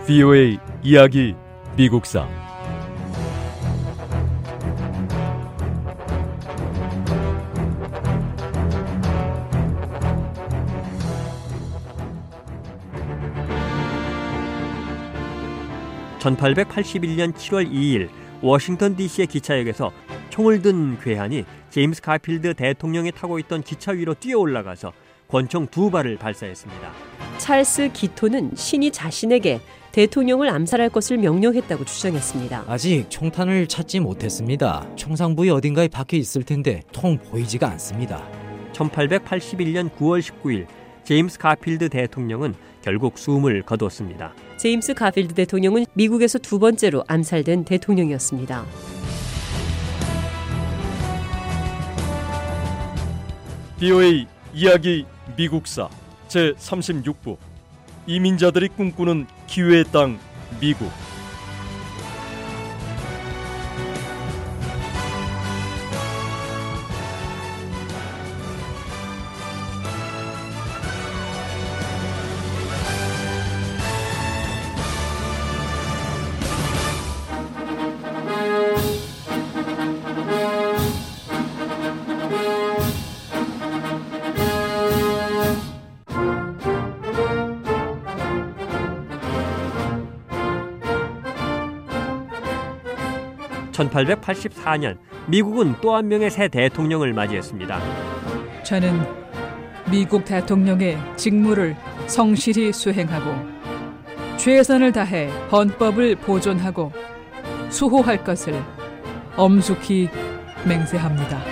VOA 이야기 미국사 (1881년 7월 2일) 워싱턴 DC의 기차역에서 총을 든 괴한이 제임스 가필드 대통령이 타고 있던 기차 위로 뛰어 올라가서 권총 2발을 발사했습니다. 찰스 기토는 신이 자신에게 대통령을 암살할 것을 명령했다고 주장했습니다. 아직 총탄을 찾지 못했습니다. 총상부에 어딘가에 박혀 있을 텐데 통 보이지가 않습니다. 1881년 9월 19일 제임스 가필드 대통령은 결국 숨을 거두었습니다. 제임스 가필드 대통령은 미국에서 두 번째로 암살된 대통령이었습니다. VOA 이야기 미국사 제36부 이민자들이 꿈꾸는 기회의 땅 미국. (1884년) 미국은 또 한 명의 새 대통령을 맞이했습니다. 저는 미국 대통령의 직무를 성실히 수행하고 최선을 다해 헌법을 보존하고 수호할 것을 엄숙히 맹세합니다.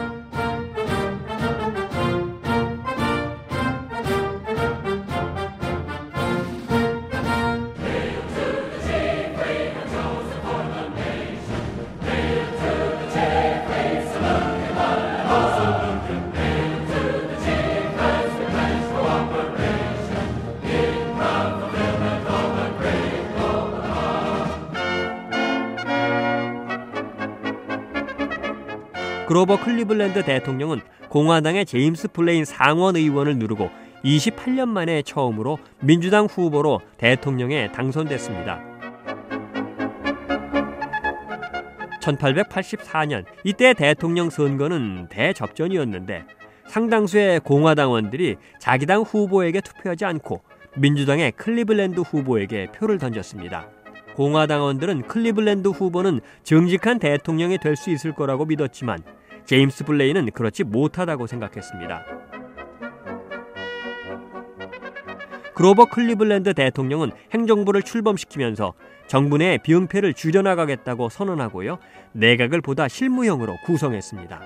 그로버 클리블랜드 대통령은 공화당의 제임스 블레인 상원 의원을 누르고 28년 만에 처음으로 민주당 후보로 대통령에 당선됐습니다. 1884년 이때 대통령 선거는 대접전이었는데 상당수의 공화당원들이 자기 당 후보에게 투표하지 않고 민주당의 클리블랜드 후보에게 표를 던졌습니다. 공화당원들은 클리블랜드 후보는 정직한 대통령이 될 수 있을 거라고 믿었지만 제임스 블레인은 그렇지 못하다고 생각했습니다. 그로버 클리블랜드 대통령은 행정부를 출범시키면서 정부 내 비응패를 줄여나가겠다고 선언하고요. 내각을 보다 실무형으로 구성했습니다.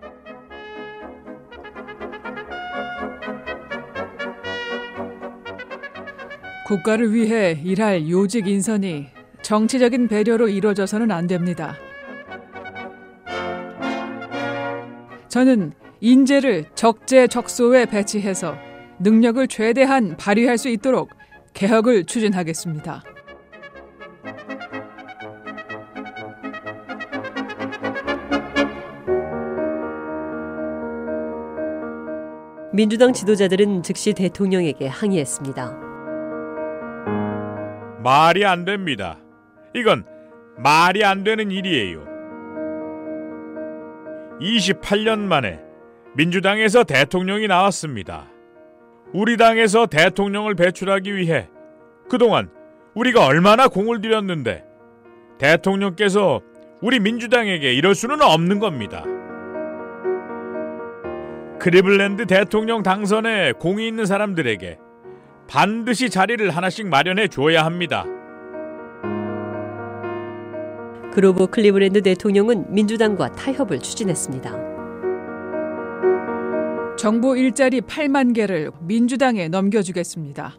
국가를 위해 일할 요직 인선이 정치적인 배려로 이루어져서는 안 됩니다. 저는 인재를 적재적소에 배치해서 능력을 최대한 발휘할 수 있도록 개혁을 추진하겠습니다. 민주당 지도자들은 즉시 대통령에게 항의했습니다. 말이 안 됩니다. 이건 말이 안 되는 일이에요. 28년 만에 민주당에서 대통령이 나왔습니다. 우리 당에서 대통령을 배출하기 위해 그동안 우리가 얼마나 공을 들였는데 대통령께서 우리 민주당에게 이럴 수는 없는 겁니다. 클리블랜드 대통령 당선에 공이 있는 사람들에게 반드시 자리를 하나씩 마련해 줘야 합니다. 그로버 클리블랜드 대통령은 민주당과 타협을 추진했습니다. 정부 일자리 8만 개를 민주당에 넘겨주겠습니다.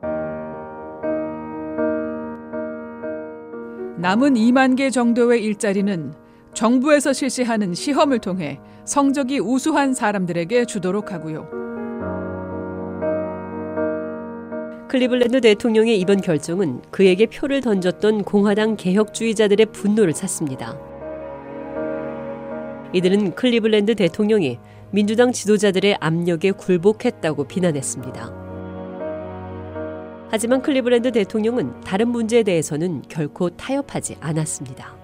남은 2만 개 정도의 일자리는 정부에서 실시하는 시험을 통해 성적이 우수한 사람들에게 주도록 하고요. 클리블랜드 대통령의 이번 결정은 그에게 표를 던졌던 공화당 개혁주의자들의 분노를 샀습니다. 이들은 클리블랜드 대통령이 민주당 지도자들의 압력에 굴복했다고 비난했습니다. 하지만 클리블랜드 대통령은 다른 문제에 대해서는 결코 타협하지 않았습니다.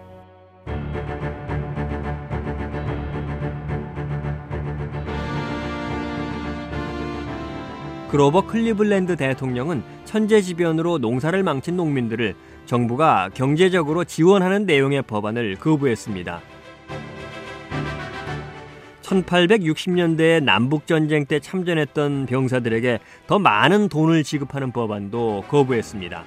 그로버 클리블랜드 대통령은 천재지변으로 농사를 망친 농민들을 정부가 경제적으로 지원하는 내용의 법안을 거부했습니다. 1860년대에 남북전쟁 때 참전했던 병사들에게 더 많은 돈을 지급하는 법안도 거부했습니다.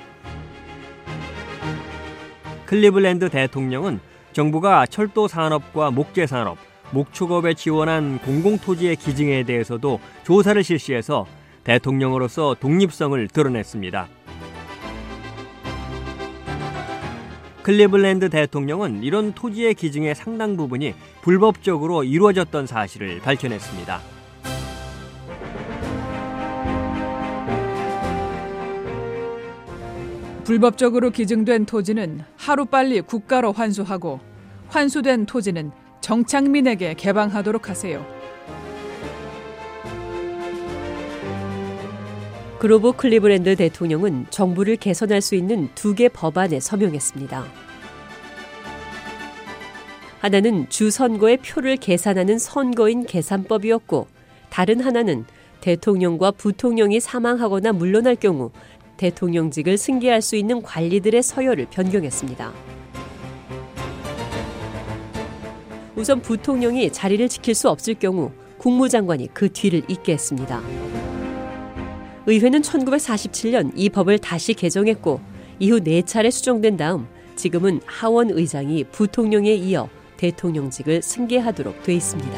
클리블랜드 대통령은 정부가 철도 산업과 목재 산업, 목축업에 지원한 공공토지의 기증에 대해서도 조사를 실시해서 대통령으로서 독립성을 드러냈습니다. 클리블랜드 대통령은 이런 토지의 기증의 상당 부분이 불법적으로 이루어졌던 사실을 밝혀냈습니다. 불법적으로 기증된 토지는 하루빨리 국가로 환수하고 환수된 토지는 정착민에게 개방하도록 하세요. 그로버 클리블랜드 대통령은 정부를 개선할 수 있는 2개 법안에 서명했습니다. 하나는 주 선거의 표를 계산하는 선거인 계산법이었고, 다른 하나는 대통령과 부통령이 사망하거나 물러날 경우 대통령직을 승계할 수 있는 관리들의 서열을 변경했습니다. 우선 부통령이 자리를 지킬 수 없을 경우 국무장관이 그 뒤를 잇게 했습니다. 의회는 1947년 이 법을 다시 개정했고, 이후 4차례 수정된 다음 지금은 하원 의장이 부통령에 이어 대통령직을 승계하도록 돼 있습니다.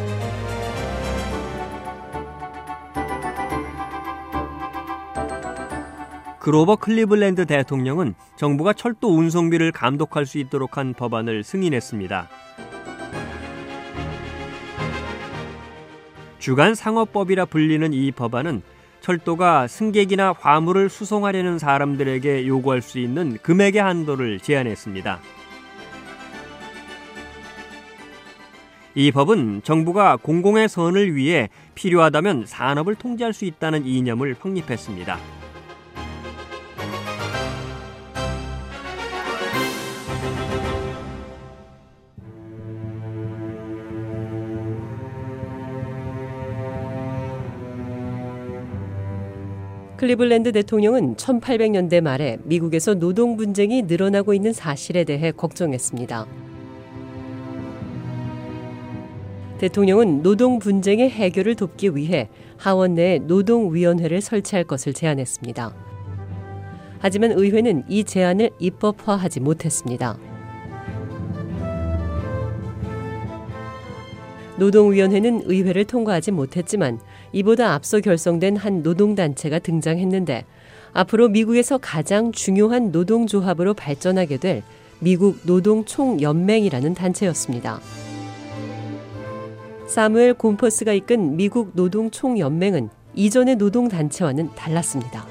그로버 클리블랜드 대통령은 정부가 철도 운송비를 감독할 수 있도록 한 법안을 승인했습니다. 주간 상업법이라 불리는 이 법안은 철도가 승객이나 화물을 수송하려는 사람들에게 요구할 수 있는 금액의 한도를 제한했습니다. 이 법은 정부가 공공의 선을 위해 필요하다면 산업을 통제할 수 있다는 이념을 확립했습니다. 클리블랜드 대통령은 1800년대 말에 미국에서 노동 분쟁이 늘어나고 있는 사실에 대해 걱정했습니다. 대통령은 노동 분쟁의 해결을 돕기 위해 하원 내에 노동위원회를 설치할 것을 제안했습니다. 하지만 의회는 이 제안을 입법화하지 못했습니다. 노동위원회는 의회를 통과하지 못했지만 이보다 앞서 결성된 한 노동단체가 등장했는데, 앞으로 미국에서 가장 중요한 노동조합으로 발전하게 될 미국 노동총연맹이라는 단체였습니다. 사무엘 곰퍼스가 이끈 미국 노동총연맹은 이전의 노동단체와는 달랐습니다.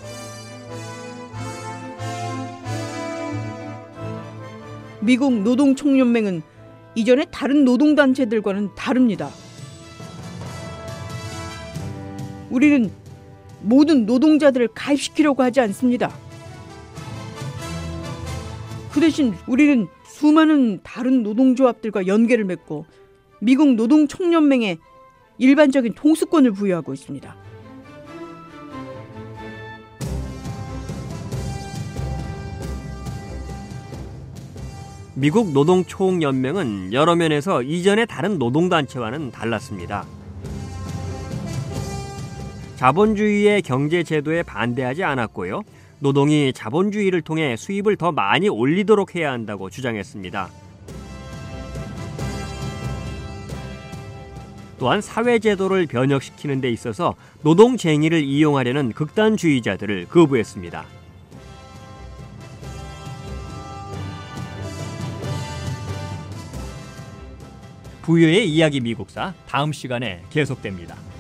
미국 노동총연맹은 이전의 다른 노동단체들과는 다릅니다. 우리는 모든 노동자들을 가입시키려고 하지 않습니다. 그 대신 우리는 수많은 다른 노동조합들과 연계를 맺고 미국 노동총연맹에 일반적인 통수권을 부여하고 있습니다. 미국 노동총연맹은 여러 면에서 이전의 다른 노동단체와는 달랐습니다. 자본주의의 경제제도에 반대하지 않았고요. 노동이 자본주의를 통해 수입을 더 많이 올리도록 해야 한다고 주장했습니다. 또한 사회제도를 변혁시키는 데 있어서 노동쟁의를 이용하려는 극단주의자들을 거부했습니다. 부유의 이야기 미국사, 다음 시간에 계속됩니다.